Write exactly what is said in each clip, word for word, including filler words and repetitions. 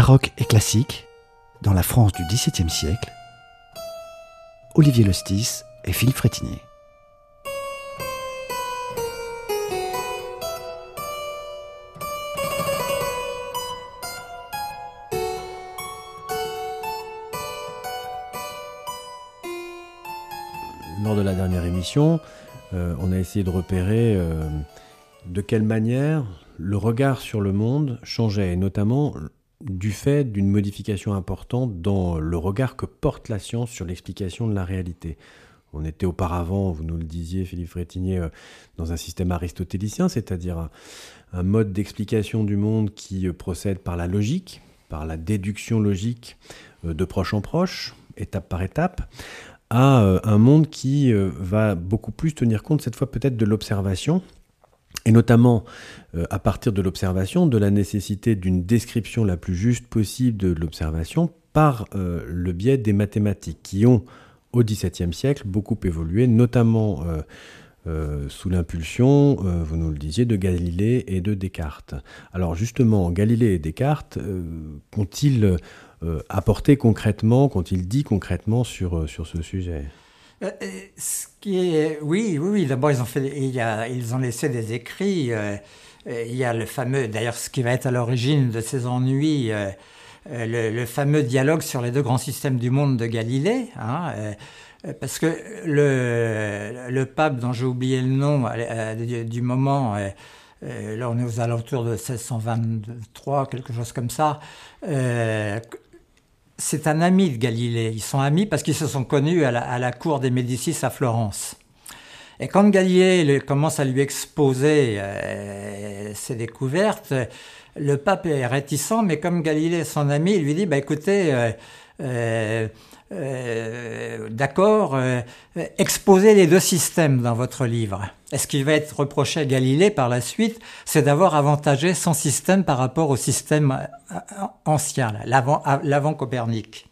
Baroque et classique, dans la France du dix-septième siècle, Olivier Lostis et Philippe Frétinier. Lors de la dernière émission, euh, on a essayé de repérer euh, de quelle manière le regard sur le monde changeait, et notamment du fait d'une modification importante dans le regard que porte la science sur l'explication de la réalité. On était auparavant, vous nous le disiez Philippe Frétinier, euh, dans un système aristotélicien, c'est-à-dire un, un mode d'explication du monde qui euh, procède par la logique, par la déduction logique euh, de proche en proche, étape par étape, à euh, un monde qui euh, va beaucoup plus tenir compte cette fois peut-être de l'observation, et notamment euh, à partir de l'observation, de la nécessité d'une description la plus juste possible de l'observation par euh, le biais des mathématiques qui ont, au dix-septième siècle, beaucoup évolué, notamment euh, euh, sous l'impulsion, euh, vous nous le disiez, de Galilée et de Descartes. Alors justement, Galilée et Descartes, euh, qu'ont-ils euh, apporté concrètement, qu'ont-ils dit concrètement sur, euh, sur ce sujet ? Euh, ce qui est, oui, oui, oui. D'abord, ils ont fait, il y a, ils ont laissé des écrits. Euh, il y a le fameux, d'ailleurs, ce qui va être à l'origine de ces ennuis, euh, le, le fameux dialogue sur les deux grands systèmes du monde de Galilée, hein, euh, parce que le, le pape, dont j'ai oublié le nom euh, du, du moment, euh, euh, là, on est aux alentours de seize cent vingt-trois, quelque chose comme ça. Euh, C'est un ami de Galilée. Ils sont amis parce qu'ils se sont connus à la, à la cour des Médicis à Florence. Et quand Galilée commence à lui exposer euh, ses découvertes, le pape est réticent, mais comme Galilée est son ami, il lui dit bah, « écoutez, euh, euh, euh, d'accord, euh, exposez les deux systèmes dans votre livre ». Et ce qui va être reproché à Galilée par la suite, c'est d'avoir avantagé son système par rapport au système ancien, l'avant, l'avant Copernic.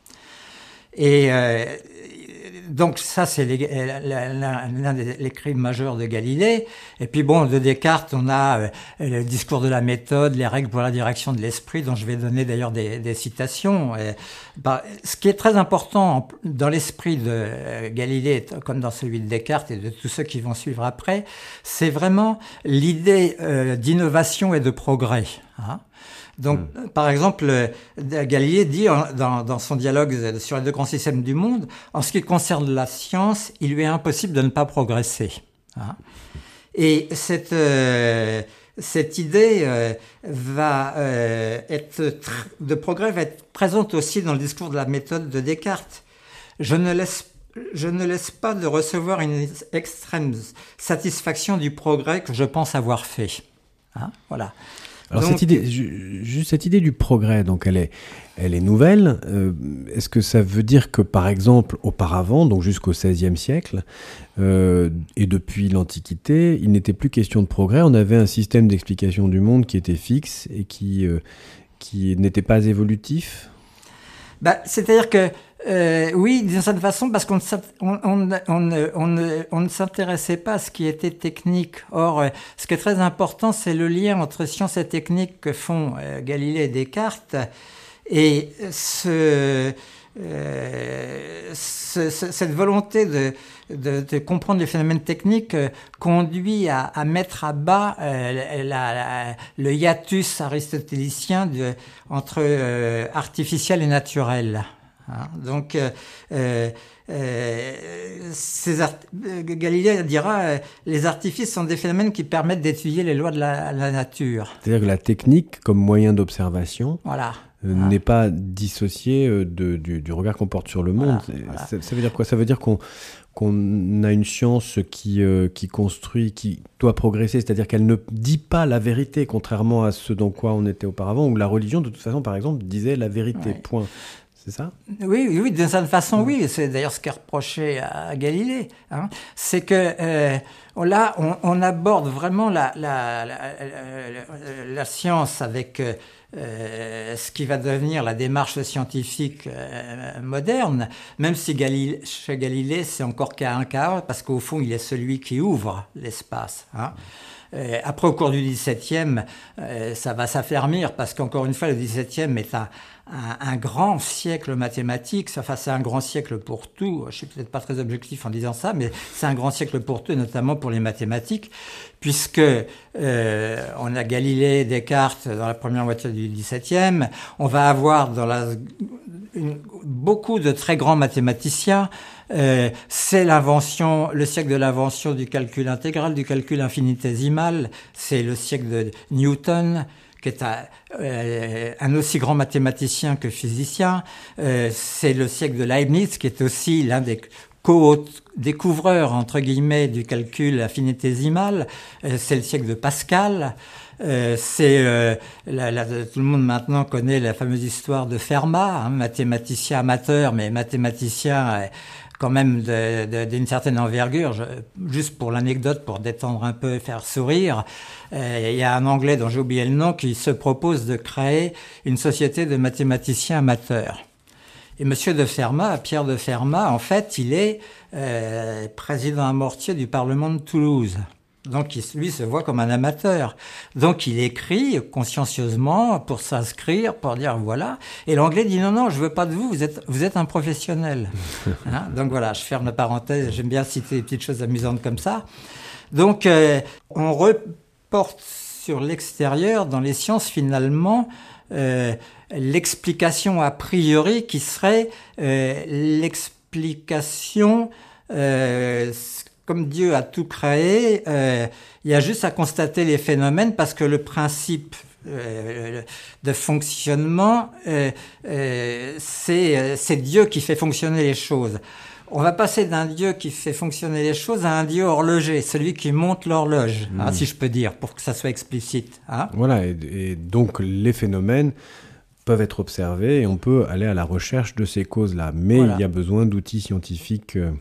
Et euh, donc ça, c'est les, l'un des écrits majeurs de Galilée. Et puis bon, de Descartes, on a euh, le discours de la méthode, les règles pour la direction de l'esprit, dont je vais donner d'ailleurs des, des citations. Et, bah, ce qui est très important dans l'esprit de Galilée, comme dans celui de Descartes et de tous ceux qui vont suivre après, c'est vraiment l'idée euh, d'innovation et de progrès, hein. Donc, mmh. par exemple, Galilée dit dans, dans son dialogue sur les deux grands systèmes du monde, en ce qui concerne la science, il lui est impossible de ne pas progresser, hein. Et cette, euh, cette idée euh, va euh, être tr- de progrès va être présente aussi dans le discours de la méthode de Descartes. Je ne laisse Je ne laisse pas de recevoir une extrême satisfaction du progrès que je pense avoir fait, hein, voilà. Alors donc, cette idée, juste cette idée du progrès, donc elle est, elle est nouvelle. Euh, est-ce que ça veut dire que, par exemple, auparavant, donc jusqu'au seizième siècle, euh, et depuis l'Antiquité, il n'était plus question de progrès. On avait un système d'explication du monde qui était fixe et qui, euh, qui n'était pas évolutif. Bah, c'est-à-dire que Euh, oui, d'une certaine façon, parce qu'on on, on, on, on, on ne s'intéressait pas à ce qui était technique. Or, ce qui est très important, c'est le lien entre science et technique que font euh, Galilée et Descartes. Et ce, euh, ce, ce, cette volonté de, de, de comprendre les phénomènes techniques euh, conduit à, à mettre à bas euh, la, la, le hiatus aristotélicien de, entre euh, artificiel et naturel. Hein, donc, euh, euh, ces art- Galilée dira euh, les artifices sont des phénomènes qui permettent d'étudier les lois de la, la nature. C'est-à-dire que la technique, comme moyen d'observation, voilà. euh, hein. n'est pas dissociée de, du, du regard qu'on porte sur le monde. Voilà, voilà. Ça, ça veut dire quoi ? Ça veut dire qu'on, qu'on a une science qui, euh, qui construit, qui doit progresser, c'est-à-dire qu'elle ne dit pas la vérité, contrairement à ce dans quoi on était auparavant, où la religion, de toute façon, par exemple, disait la vérité, ouais. point. C'est ça ? Oui, oui, d'une certaine façon, oui. C'est d'ailleurs ce qui est reproché à Galilée. Hein. C'est que euh, là, on, on aborde vraiment la, la, la, la, la science avec euh, ce qui va devenir la démarche scientifique euh, moderne, même si Galilée, chez Galilée, c'est encore cas un cas, parce qu'au fond, il est celui qui ouvre l'espace. Hein. Euh, après, au cours du dix-septième, euh, ça va s'affermir parce qu'encore une fois, le dix-septième est un, un, un grand siècle mathématique. Enfin, c'est un grand siècle pour tout. Je suis peut-être pas très objectif en disant ça, mais c'est un grand siècle pour tout, et notamment pour les mathématiques, puisque euh, on a Galilée, Descartes dans la première moitié du dix-septième. On va avoir dans la, une, beaucoup de très grands mathématiciens. Euh, c'est l'invention, le siècle de l'invention du calcul intégral, du calcul infinitésimal. C'est le siècle de Newton, qui est un, euh, un aussi grand mathématicien que physicien. Euh, c'est le siècle de Leibniz, qui est aussi l'un des co-découvreurs, entre guillemets, du calcul infinitésimal. Euh, c'est le siècle de Pascal. Euh, c'est euh, la, la, tout le monde maintenant connaît la fameuse histoire de Fermat, hein, mathématicien amateur, mais mathématicien euh, quand même de, de, d'une certaine envergure. Je, juste pour l'anecdote, pour détendre un peu et faire sourire, euh, il y a un Anglais dont j'ai oublié le nom qui se propose de créer une société de mathématiciens amateurs. Et Monsieur de Fermat, Pierre de Fermat, en fait, il est euh, président à mortier du Parlement de Toulouse. Donc, il, lui, se voit comme un amateur. Donc, il écrit consciencieusement pour s'inscrire, pour dire voilà. Et l'Anglais dit non, non, je veux pas de vous, vous êtes, vous êtes un professionnel. Hein? Donc, voilà, je ferme la parenthèse. J'aime bien citer des petites choses amusantes comme ça. Donc, euh, on reporte sur l'extérieur, dans les sciences, finalement, euh, l'explication a priori qui serait euh, l'explication... Euh, Comme Dieu a tout créé, euh, il y a juste à constater les phénomènes parce que le principe euh, de fonctionnement, euh, euh, c'est, c'est Dieu qui fait fonctionner les choses. On va passer d'un Dieu qui fait fonctionner les choses à un Dieu horloger, celui qui monte l'horloge, mmh. hein, si je peux dire, pour que ça soit explicite. Hein. Voilà, et, et donc les phénomènes peuvent être observés et on peut aller à la recherche de ces causes-là. Mais voilà. Il y a besoin d'outils scientifiques... Euh,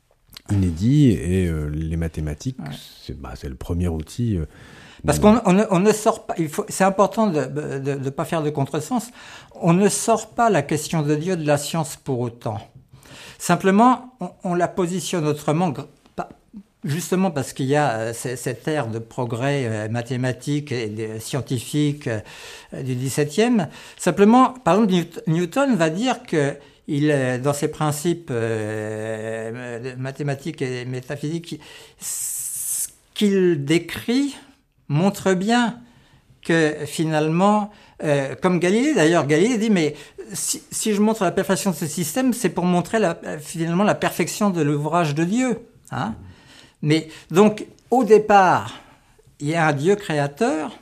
inédit et euh, les mathématiques, ouais. c'est, bah, c'est le premier outil. Euh, Parce qu'on on ne, on ne sort pas, il faut, c'est important de ne de, pas faire de contresens, on ne sort pas la question de Dieu de la science pour autant. Simplement, on, on la positionne autrement, justement parce qu'il y a cette ère de progrès mathématique et scientifique du dix-septième. Simplement, par exemple, Newton va dire que il, dans ses principes euh, mathématiques et métaphysiques, ce qu'il décrit montre bien que finalement, euh, comme Galilée d'ailleurs, Galilée dit mais si, si je montre la perfection de ce système, c'est pour montrer la, finalement la perfection de l'ouvrage de Dieu. Hein. Mais donc au départ, il y a un Dieu créateur.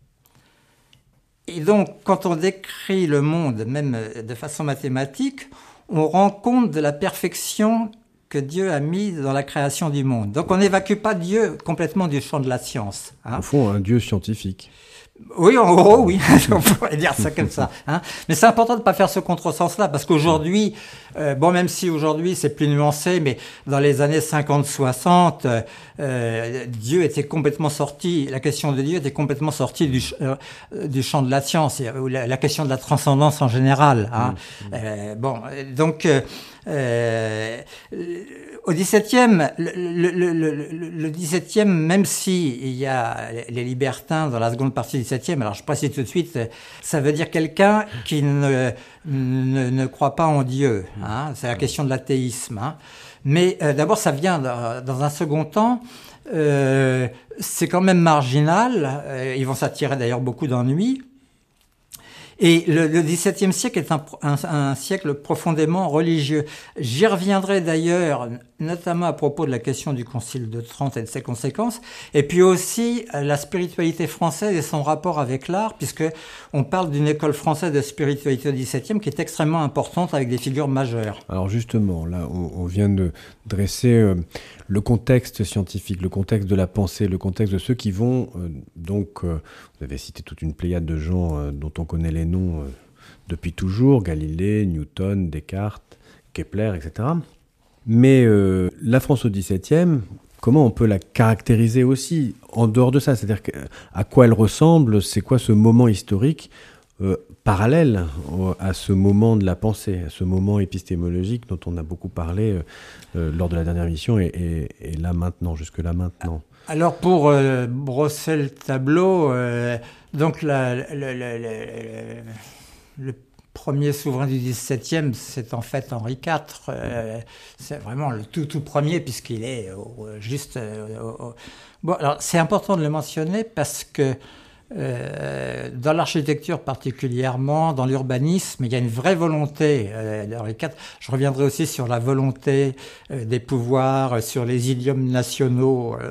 Et donc, quand on décrit le monde, même de façon mathématique, on rend compte de la perfection que Dieu a mise dans la création du monde. Donc, on n'évacue pas Dieu complètement du champ de la science. Hein. Au fond, un Dieu scientifique. Oui, en gros, oui, on pourrait dire ça comme ça. Hein. Mais c'est important de ne pas faire ce contresens-là, parce qu'aujourd'hui, euh, bon, même si aujourd'hui c'est plus nuancé, mais dans les années cinquante soixante, euh, Dieu était complètement sorti, la question de Dieu était complètement sortie du, euh, du champ de la science, ou la, la question de la transcendance en général. Hein. Mmh. Euh, bon, donc... Euh, Euh, au dix-septième, le, le, le, le, le dix-septième, même si il y a les libertins dans la seconde partie du dix-septième, alors je précise tout de suite, ça veut dire quelqu'un qui ne, ne, ne croit pas en Dieu. Hein, c'est la question de l'athéisme. Hein. Mais euh, d'abord, ça vient dans, dans un second temps. Euh, c'est quand même marginal. Euh, ils vont s'attirer d'ailleurs beaucoup d'ennuis. Et le, le dix-septième siècle est un, un, un siècle profondément religieux. J'y reviendrai d'ailleurs, notamment à propos de la question du Concile de Trente et de ses conséquences, et puis aussi la spiritualité française et son rapport avec l'art, puisque on parle d'une école française de spiritualité au dix-septième qui est extrêmement importante avec des figures majeures. Alors justement, là, on, on vient de dresser euh, le contexte scientifique, le contexte de la pensée, le contexte de ceux qui vont, euh, donc, euh, vous avez cité toute une pléiade de gens euh, dont on connaît les noms euh, depuis toujours, Galilée, Newton, Descartes, Kepler, et cetera. Mais euh, la France au dix-septième, comment on peut la caractériser aussi en dehors de ça ? C'est-à-dire à quoi elle ressemble ? C'est quoi ce moment historique euh, parallèle à ce moment de la pensée, à ce moment épistémologique dont on a beaucoup parlé euh, lors de la dernière émission et, et, et là maintenant, jusque là maintenant ? Alors pour euh, brosser le tableau, euh, donc la, le, le, le, le, le premier souverain du dix-septième, c'est en fait Henri quatre. Euh, c'est vraiment le tout tout premier puisqu'il est au, juste. Euh, au, au... Bon, alors c'est important de le mentionner parce que euh, dans l'architecture particulièrement, dans l'urbanisme, il y a une vraie volonté euh, d'Henri quatre. Je reviendrai aussi sur la volonté euh, des pouvoirs, euh, sur les idiomes nationaux. Euh,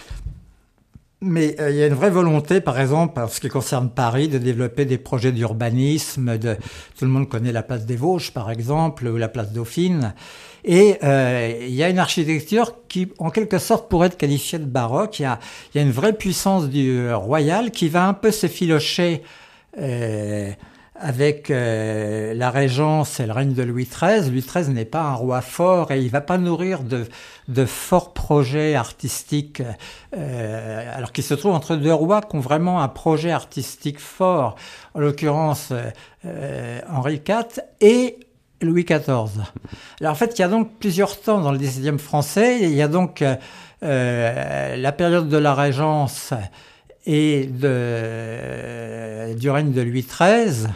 Mais euh, il y a une vraie volonté, par exemple, en ce qui concerne Paris, de développer des projets d'urbanisme. De, tout le monde connaît la place des Vosges, par exemple, ou la place Dauphine. Et euh, il y a une architecture qui, en quelque sorte, pourrait être qualifiée de baroque. Il y a, il y a une vraie puissance du euh, royal qui va un peu s'effilocher euh, avec euh, la Régence et le règne de Louis treize. Louis treize n'est pas un roi fort et il ne va pas nourrir de, de forts projets artistiques, euh, alors qu'il se trouve entre deux rois qui ont vraiment un projet artistique fort, en l'occurrence euh, Henri quatre et Louis quatorze. Alors en fait, il y a donc plusieurs temps dans le dix-septième français. Il y a donc euh, la période de la Régence et de, du règne de Louis treize,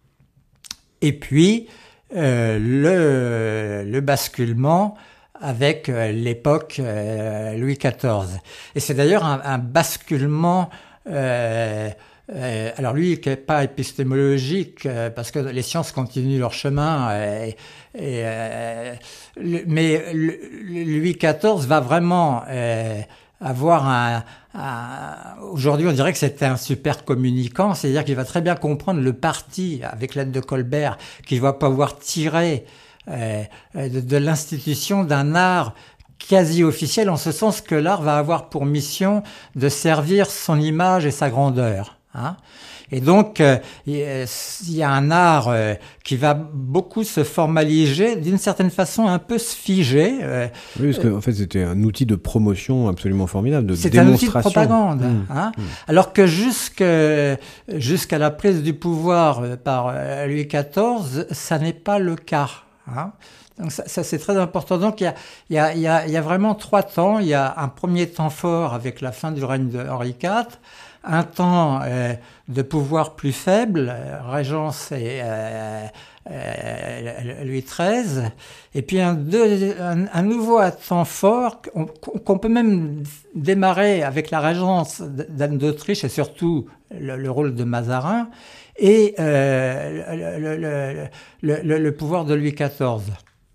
et puis euh, le, le basculement avec euh, l'époque euh, Louis quatorze. Et c'est d'ailleurs un, un basculement, euh, euh, alors lui qui n'est pas épistémologique, euh, parce que les sciences continuent leur chemin, euh, et, euh, le, mais le, le Louis quatorze va vraiment euh, avoir un... un aujourd'hui, on dirait que c'était un super communicant, c'est-à-dire qu'il va très bien comprendre le parti, avec l'aide de Colbert, qu'il va pouvoir tirer euh, de, de l'institution d'un art quasi officiel, en ce sens que l'art va avoir pour mission de servir son image et sa grandeur. Hein. Et donc, euh, il y a un art euh, qui va beaucoup se formaliser, d'une certaine façon un peu se figer. Euh, oui, parce qu'en en fait, c'était un outil de promotion absolument formidable, de c'est démonstration. C'est un outil de propagande. Mmh, hein, mmh. Alors que jusque, jusqu'à la prise du pouvoir par Louis quatorze, ça n'est pas le cas. Hein. Donc ça, ça c'est très important. Donc il y a, il y a, il y a, il y a vraiment trois temps. Il y a un premier temps fort avec la fin du règne de Henri quatre, un temps euh, de pouvoir plus faible, euh, Régence et euh, euh, Louis treize, et puis un, deux, un, un nouveau temps fort qu'on, qu'on peut même démarrer avec la Régence d'Anne d'Autriche et surtout le, le rôle de Mazarin et euh, le, le, le, le, le pouvoir de Louis quatorze.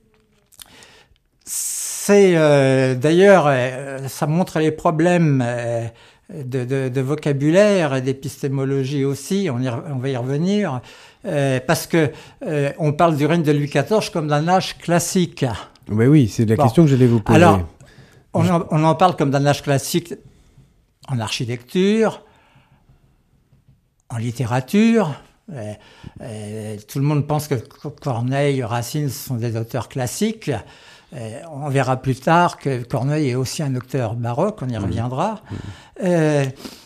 C'est euh, d'ailleurs, euh, ça montre les problèmes euh, de, de, de vocabulaire et d'épistémologie aussi, on, y, on va y revenir, euh, parce que euh, on parle du règne de Louis quatorze comme d'un âge classique. Oui, oui, c'est la bon. question que j'allais vous poser. Alors, on en, on en parle comme d'un âge classique en architecture, en littérature. Euh, euh, tout le monde pense que Corneille, Racine sont des auteurs classiques. Euh, on verra plus tard que Corneille est aussi un auteur baroque, on y reviendra. Mmh. Euh,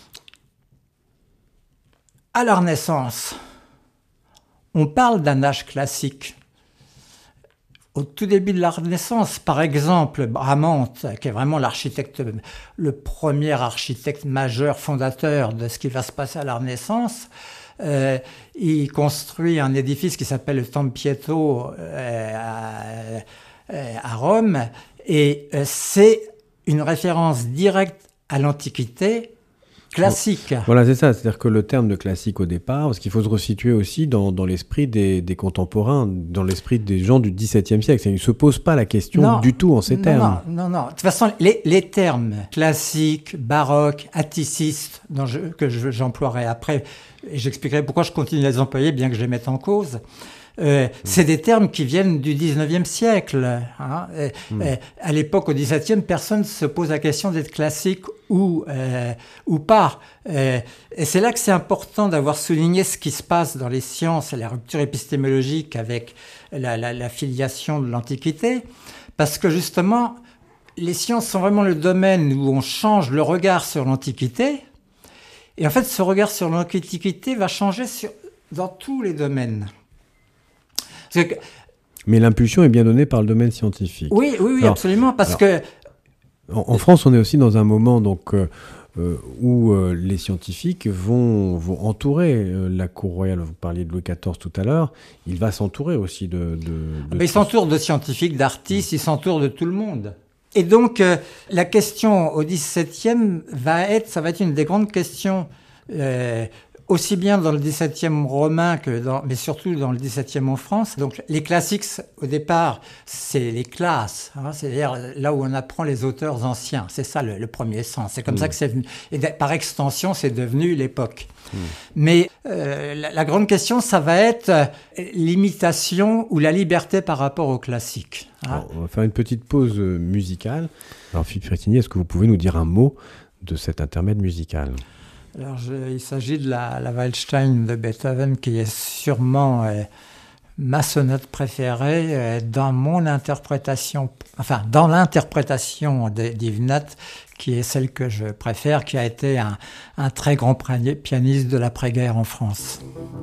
à la Renaissance, on parle d'un âge classique. Au tout début de la Renaissance, par exemple, Bramante, qui est vraiment l'architecte, le premier architecte majeur, fondateur de ce qui va se passer à la Renaissance, euh, il construit un édifice qui s'appelle le Tempietto euh, à, à Rome, et c'est une référence directe à l'Antiquité classique. Voilà, c'est ça. C'est-à-dire que le terme de classique au départ, parce qu'il faut se resituer aussi dans, dans l'esprit des, des contemporains, dans l'esprit des gens du dixseptième siècle. Il ne se pose pas la question non, du tout en ces non, termes. Non, non, non. De toute façon, les, les termes classiques, baroques, atticistes, dont je, que je, j'emploierai après, et j'expliquerai pourquoi je continue à les employer, bien que je les mette en cause. Euh, mmh. C'est des termes qui viennent du dix-neuvième siècle. Hein. Et, mmh. et, à l'époque, au dix-septième, personne ne se pose la question d'être classique ou, euh, ou pas. Euh, et c'est là que c'est important d'avoir souligné ce qui se passe dans les sciences et la rupture épistémologique avec la, la, la filiation de l'Antiquité, parce que justement, les sciences sont vraiment le domaine où on change le regard sur l'Antiquité. Et en fait, ce regard sur l'Antiquité va changer sur, dans tous les domaines. Que... Mais l'impulsion est bien donnée par le domaine scientifique. Oui, oui, oui, alors, absolument, parce alors... que En, en France, on est aussi dans un moment donc, euh, euh, où euh, les scientifiques vont, vont entourer euh, la cour royale. Vous parliez de Louis quatorze tout à l'heure. Il va s'entourer aussi de... de, de Mais il s'entoure de scientifiques, d'artistes, il s'entoure de tout le monde. Et donc, euh, la question au dix-septième va être, ça va être une des grandes questions, euh, aussi bien dans le dix-septième romain que dans, mais surtout dans le dix-septième en France. Donc, les classiques, au départ, c'est les classes, hein, c'est-à-dire là où on apprend les auteurs anciens. C'est ça le, le premier sens. C'est comme mmh. ça que c'est venu. Et par extension, c'est devenu l'époque. Mmh. Mais euh, la, la grande question, ça va être euh, l'imitation ou la liberté par rapport aux classiques. Hein. Alors, on va faire une petite pause musicale. Alors, Philippe Frétinier, est-ce que vous pouvez nous dire un mot de cet intermède musical ? Alors, je, il s'agit de la, la Waldstein de Beethoven, qui est sûrement euh, ma sonate préférée euh, dans mon interprétation, enfin, dans l'interprétation d'Yves Nat, qui est celle que je préfère, qui a été un, un très grand pianiste de l'après-guerre en France.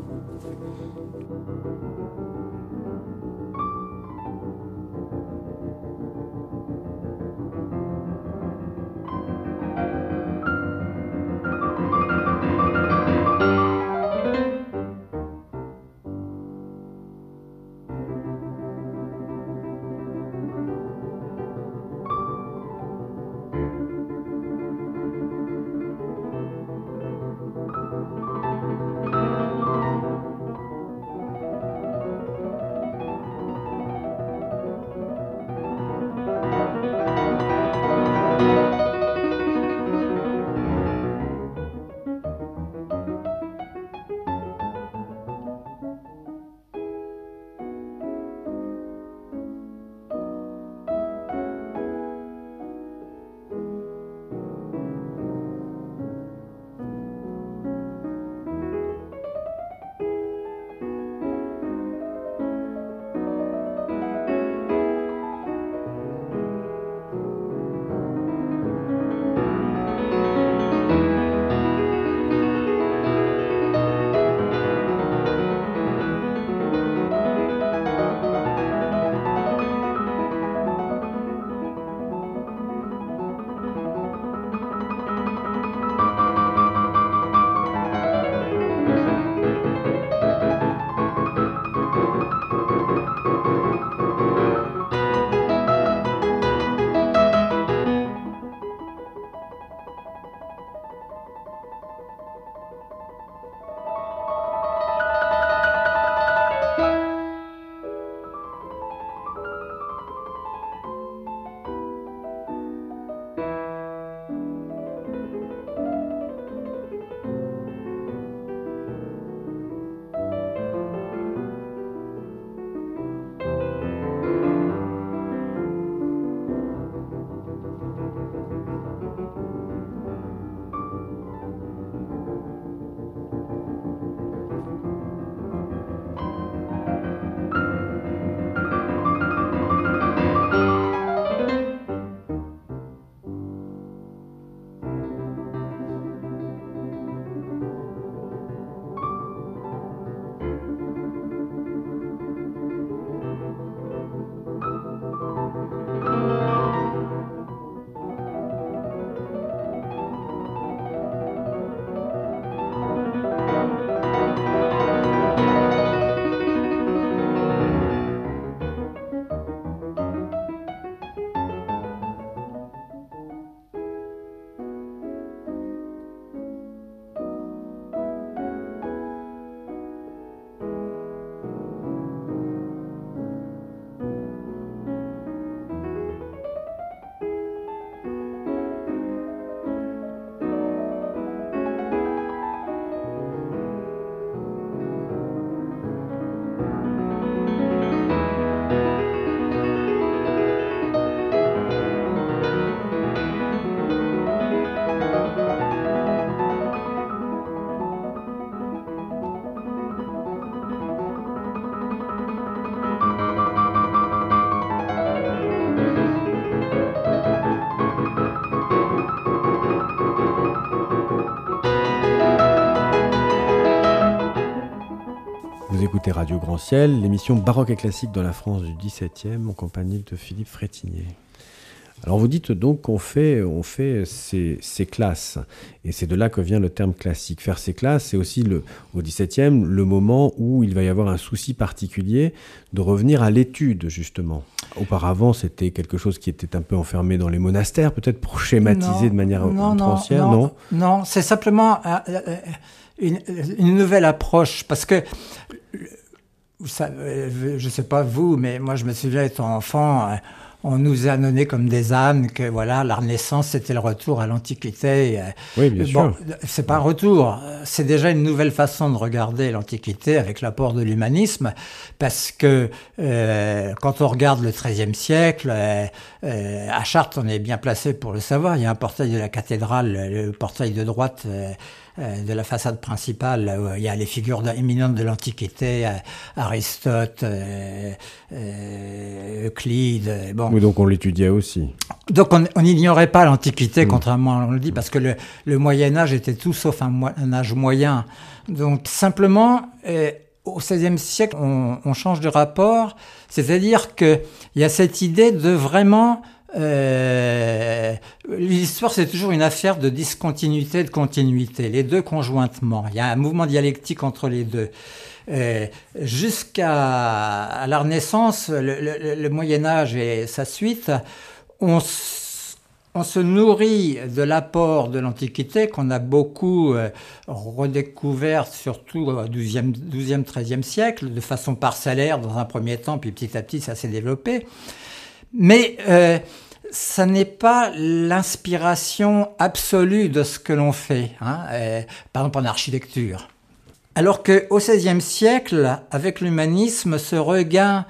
Vous écoutez Radio Grand Ciel, l'émission baroque et classique dans la France du dix-septième, en compagnie de Philippe Frétinier. Alors vous dites donc qu'on fait, on fait ces, ces classes, et c'est de là que vient le terme classique. Faire ces classes, c'est aussi le, au dix-septième le moment où il va y avoir un souci particulier de revenir à l'étude, justement. Auparavant, c'était quelque chose qui était un peu enfermé dans les monastères, peut-être pour schématiser non, de manière non, outrancière, non, non? Non, c'est simplement euh, euh, une, une nouvelle approche, parce que vous savez, je ne sais pas vous, mais moi je me souviens étant enfant, euh, on nous a donné comme des ânes que voilà, la Renaissance c'était le retour à l'Antiquité. Oui, bien bon, sûr. C'est pas un retour, c'est déjà une nouvelle façon de regarder l'Antiquité avec l'apport de l'humanisme, parce que euh, quand on regarde le treizième siècle, euh, euh, à Chartres, on est bien placé pour le savoir. Il y a un portail de la cathédrale, le portail de droite. Euh, de la façade principale, où il y a les figures éminentes de l'Antiquité, Aristote, euh, euh, Euclide. Bon. Oui, donc on l'étudiait aussi. Donc on n'ignorait pas l'Antiquité, mmh. contrairement à on le dit, mmh. parce que le, le Moyen-Âge était tout sauf un, un âge moyen. Donc simplement, euh, au seizième siècle, on, on change de rapport, c'est-à-dire qu'il y a cette idée de vraiment... Euh, l'histoire, c'est toujours une affaire de discontinuité et de continuité, les deux conjointement. Il y a un mouvement dialectique entre les deux. Euh, jusqu'à à la Renaissance, le, le, le Moyen-Âge et sa suite, on, on se nourrit de l'apport de l'Antiquité qu'on a beaucoup euh, redécouvert, surtout au douzième, douzième, treizième siècle, de façon parcellaire dans un premier temps, puis petit à petit ça s'est développé. Mais euh, ça n'est pas l'inspiration absolue de ce que l'on fait, hein, euh, par exemple en architecture. Alors qu'au seizième siècle, avec l'humanisme, ce regain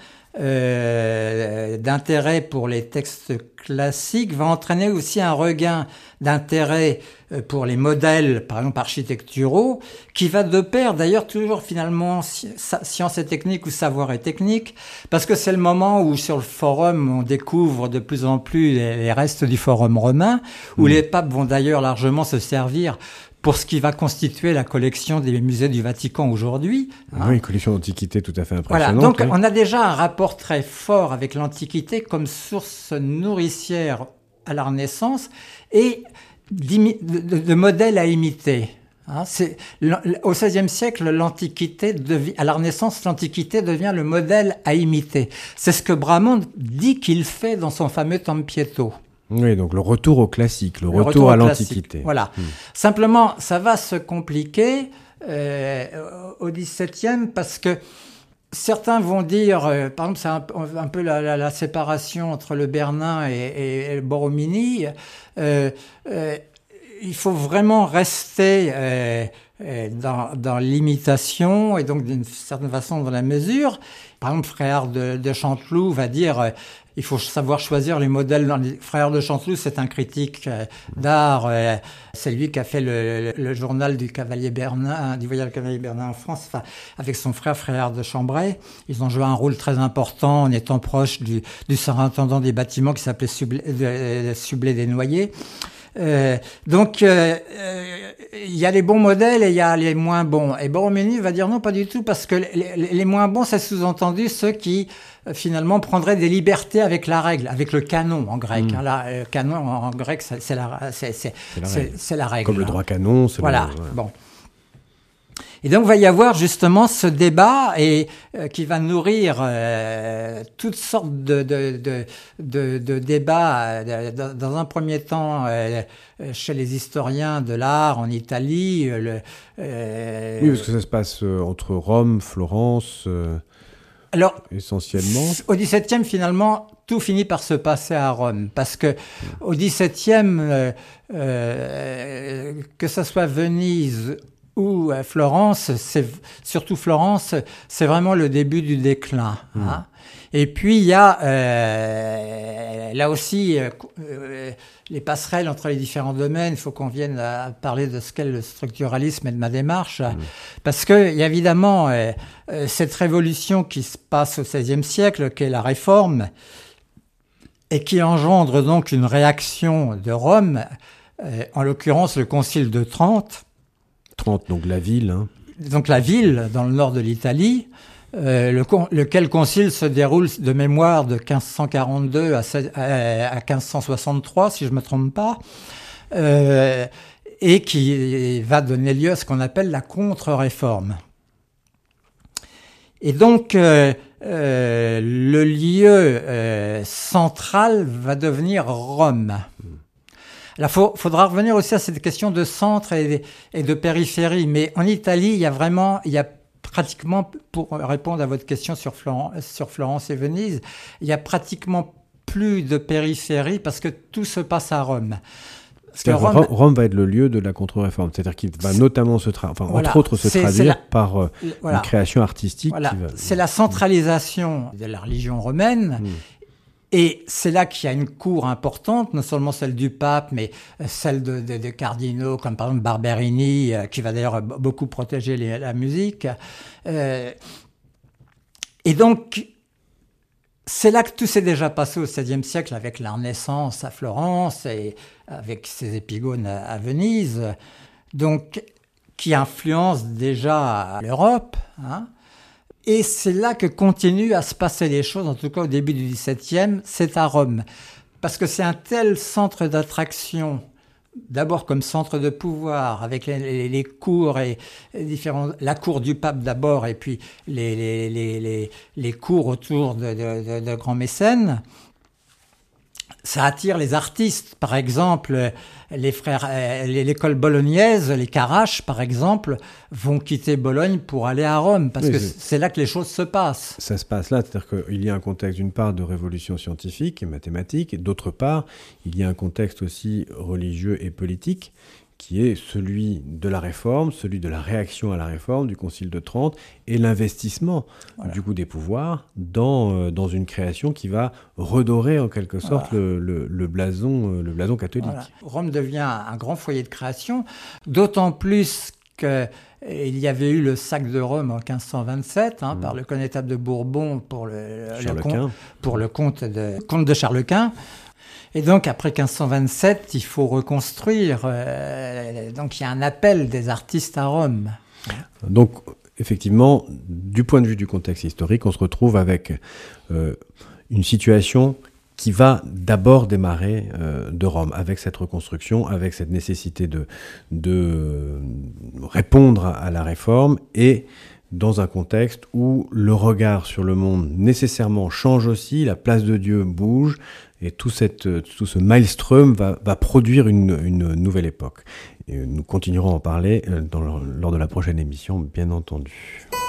euh, d'intérêt pour les textes classiques va entraîner aussi un regain d'intérêt pour les modèles, par exemple architecturaux, qui va de pair d'ailleurs toujours finalement science et technique ou savoir et technique, parce que c'est le moment où sur le forum on découvre de plus en plus les restes du forum romain, où mmh. les papes vont d'ailleurs largement se servir pour ce qui va constituer la collection des musées du Vatican aujourd'hui. Ah oui, une collection d'antiquité tout à fait impressionnante. Voilà, donc oui. on a déjà un rapport très fort avec l'Antiquité comme source nourricière à la Renaissance et de, de, de modèle à imiter. Hein, c'est, au seizième siècle, l'Antiquité devient, à la Renaissance, l'Antiquité devient le modèle à imiter. C'est ce que Bramante dit qu'il fait dans son fameux Tempietto. Oui, donc le retour au classique, le, le retour, retour à l'Antiquité. Voilà. Hum. Simplement, ça va se compliquer euh, au dix-septième parce que certains vont dire, euh, par exemple, c'est un, un peu la, la, la séparation entre le Bernin et, et, et le Borromini. Euh, euh, il faut vraiment rester euh, dans, dans l'imitation et donc d'une certaine façon dans la mesure. Par exemple, Frère de, de Chanteloup va dire euh, il faut savoir choisir les modèles. Dans les... Frère de Chanteloup, c'est un critique euh, d'art. Euh, c'est lui qui a fait le, le, le journal du Cavalier Bernin, du voyage du Cavalier Bernin en France, enfin, avec son frère, Frère de Chambray. Ils ont joué un rôle très important en étant proches du, du surintendant des bâtiments qui s'appelait Sublé, de, Sublé des Noyers. Euh, donc, euh, euh, il y a les bons modèles et il y a les moins bons. Et Borromini va dire non, pas du tout, parce que les, les, les moins bons, c'est sous-entendu ceux qui, euh, finalement, prendraient des libertés avec la règle, avec le canon en grec. Mmh. Hein, là, le canon en, en grec, c'est, c'est, la, c'est, c'est, c'est, la c'est, c'est la règle. Comme le droit canon, c'est voilà. le... Voilà, bon. Et donc, il va y avoir justement ce débat et, euh, qui va nourrir euh, toutes sortes de, de, de, de, de débats. Euh, dans, dans un premier temps, euh, chez les historiens de l'art en Italie. Le, euh, oui, parce que ça se passe euh, entre Rome, Florence, euh, alors, essentiellement. Au dix-septième, finalement, tout finit par se passer à Rome. Parce que au dix-septième, euh, euh, que ce soit Venise ou à Florence, c'est surtout Florence, c'est vraiment le début du déclin. Mmh. Hein. Et puis il y a euh, là aussi euh, les passerelles entre les différents domaines. Il faut qu'on vienne à parler de ce qu'est le structuralisme et de ma démarche, mmh. parce que il y a évidemment euh, cette révolution qui se passe au seizième siècle, qui est la Réforme, et qui engendre donc une réaction de Rome, euh, en l'occurrence le Concile de Trente. Trente, donc la ville. Hein. Donc la ville, dans le nord de l'Italie, euh, le, lequel concile se déroule de mémoire de quinze cent quarante-deux à, à quinze cent soixante-trois, si je ne me trompe pas, euh, et qui va donner lieu à ce qu'on appelle la contre-réforme. Et donc, euh, euh, le lieu euh, central va devenir Rome. Alors, il faudra revenir aussi à cette question de centre et, et de périphérie. Mais en Italie, il y a vraiment, il y a pratiquement, pour répondre à votre question sur Florence, sur Florence et Venise, il y a pratiquement plus de périphérie parce que tout se passe à Rome. Parce que Rome, Rome va être le lieu de la contre-réforme, c'est-à-dire qu'il va notamment se tra- enfin, voilà, entre autres se traduire la, par euh, voilà, une création artistique. Voilà, qui va... c'est la centralisation de la religion romaine. Mmh. Et c'est là qu'il y a une cour importante, non seulement celle du pape, mais celle de, de, de cardinaux, comme par exemple Barberini, euh, qui va d'ailleurs beaucoup protéger les, la musique. Euh, et donc, c'est là que tout s'est déjà passé au seizième siècle, avec la Renaissance à Florence et avec ses épigones à, à Venise, donc qui influence déjà l'Europe, hein. Et c'est là que continuent à se passer les choses, en tout cas au début du dix-septième, c'est à Rome. Parce que c'est un tel centre d'attraction, d'abord comme centre de pouvoir, avec les, les, les cours et les différents, la cour du pape d'abord, et puis les, les, les, les, les cours autour de, de, de, de grands mécènes. Ça attire les artistes, par exemple, les frères, l'école bolognaise, les Carache, par exemple, vont quitter Bologne pour aller à Rome, parce oui, que c'est... c'est là que les choses se passent. Ça se passe là, c'est-à-dire qu'il y a un contexte d'une part de révolution scientifique et mathématique, et d'autre part, il y a un contexte aussi religieux et politique, qui est celui de la réforme, celui de la réaction à la réforme du Concile de Trente et l'investissement voilà. du coup des pouvoirs dans, euh, dans une création qui va redorer en quelque sorte voilà. le, le, le, blason, euh, le blason catholique. Voilà. Rome devient un grand foyer de création, d'autant plus qu'il y avait eu le sac de Rome en quinze cent vingt-sept hein, mmh. par le connétable de Bourbon pour le, le, comte, pour le comte de, comte de Charles Quint. Et donc, après quinze cent vingt-sept, il faut reconstruire. Euh, donc, il y a un appel des artistes à Rome. Donc, effectivement, du point de vue du contexte historique, on se retrouve avec euh, une situation qui va d'abord démarrer euh, de Rome, avec cette reconstruction, avec cette nécessité de, de répondre à la réforme et dans un contexte où le regard sur le monde nécessairement change aussi, la place de Dieu bouge, et tout, cette, tout ce maelstrom va, va produire une, une nouvelle époque. Et nous continuerons à en parler dans, lors de la prochaine émission, bien entendu.